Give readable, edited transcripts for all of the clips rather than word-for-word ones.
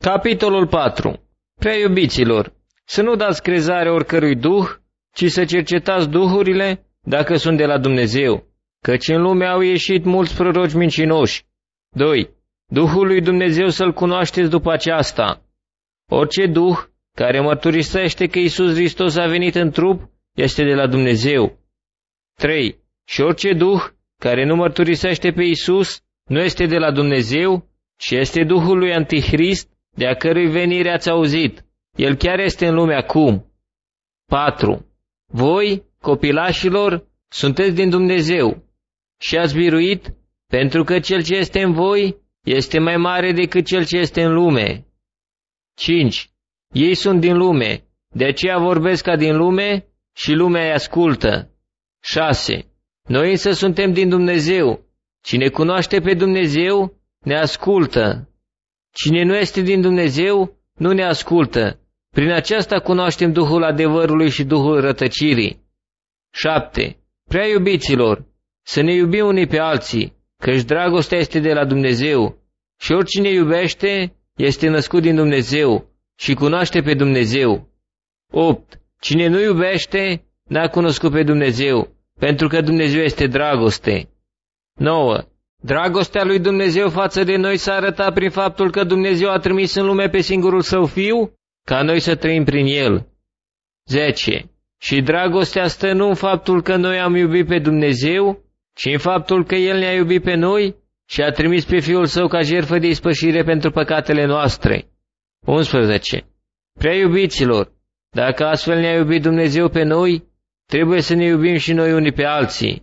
Capitolul 4. Prea iubiților, să nu dați crezare oricărui duh, ci să cercetați duhurile dacă sunt de la Dumnezeu, căci în lume au ieșit mulți proroci mincinoși. 2. Duhul lui Dumnezeu să-L cunoașteți după aceasta. Orice duh care mărturisește că Iisus Hristos a venit în trup este de la Dumnezeu. 3. Și orice duh care nu mărturisește pe Iisus nu este de la Dumnezeu, ci este duhul lui Antichrist, de a cărui venire ați auzit. El chiar este în lume acum. 4. Voi, copilașilor, sunteți din Dumnezeu și ați biruit, pentru că cel ce este în voi este mai mare decât cel ce este în lume. 5. Ei sunt din lume, de aceea vorbesc ca din lume și lumea îi ascultă. 6. Noi însă suntem din Dumnezeu. Cine cunoaște pe Dumnezeu ne ascultă. Cine nu este din Dumnezeu nu ne ascultă. Prin aceasta cunoaștem Duhul adevărului și Duhul rătăcirii. 7. Prea iubiților, să ne iubim unii pe alții, căci dragostea este de la Dumnezeu. Și oricine iubește este născut din Dumnezeu și cunoaște pe Dumnezeu. 8. Cine nu iubește n-a cunoscut pe Dumnezeu, pentru că Dumnezeu este dragoste. 9. Dragostea lui Dumnezeu față de noi s-a arătat prin faptul că Dumnezeu a trimis în lume pe singurul Său Fiu, ca noi să trăim prin El. 10. Și dragostea stă nu în faptul că noi am iubit pe Dumnezeu, ci în faptul că El ne-a iubit pe noi și a trimis pe Fiul Său ca jertfă de ispășire pentru păcatele noastre. 11. Prea iubiților, dacă astfel ne-a iubit Dumnezeu pe noi, trebuie să ne iubim și noi unii pe alții.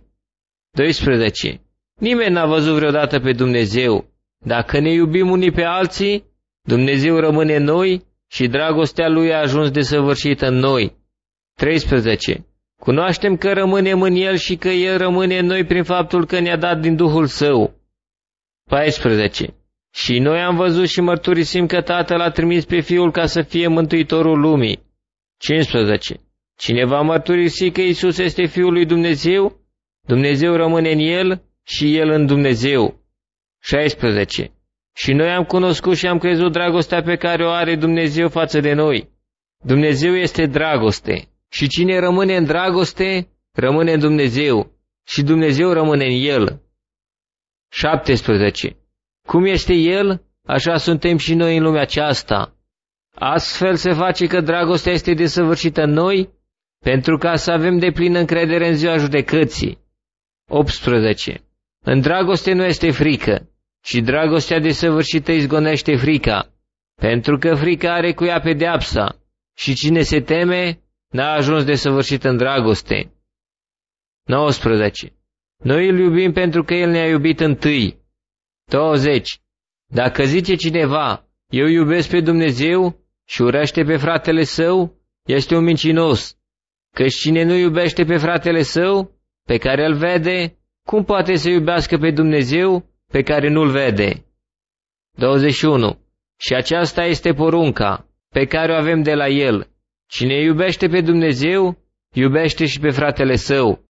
12. Nimeni n-a văzut vreodată pe Dumnezeu. Dacă ne iubim unii pe alții, Dumnezeu rămâne în noi și dragostea Lui a ajuns desăvârșită în noi. 13. Cunoaștem că rămânem în El și că El rămâne în noi prin faptul că ne-a dat din Duhul Său. 14. Și noi am văzut și mărturisim că Tatăl a trimis pe Fiul ca să fie mântuitorul lumii. 15. Cine va mărturisi că Iisus este Fiul lui Dumnezeu, Dumnezeu rămâne în El și El în Dumnezeu. 16. Și noi am cunoscut și am crezut dragostea pe care o are Dumnezeu față de noi. Dumnezeu este dragoste și cine rămâne în dragoste, rămâne în Dumnezeu și Dumnezeu rămâne în El. 17. Cum este El, așa suntem și noi în lumea aceasta. Astfel se face că dragostea este desăvârșită în noi, pentru ca să avem deplină încredere în ziua judecății. 18. În dragoste nu este frică, ci dragostea desăvârșită izgonește frica, pentru că frica are cu ea pedeapsa, și cine se teme n-a ajuns desăvârșit în dragoste. 19. Noi îl iubim pentru că El ne-a iubit întâi. 20. Dacă zice cineva, eu iubesc pe Dumnezeu și urăște pe fratele său, este un mincinos, căci cine nu iubește pe fratele său, pe care îl vede, cum poate să iubească pe Dumnezeu pe care nu-l vede? 21. Și aceasta este porunca pe care o avem de la El. Cine iubește pe Dumnezeu, iubește și pe fratele său.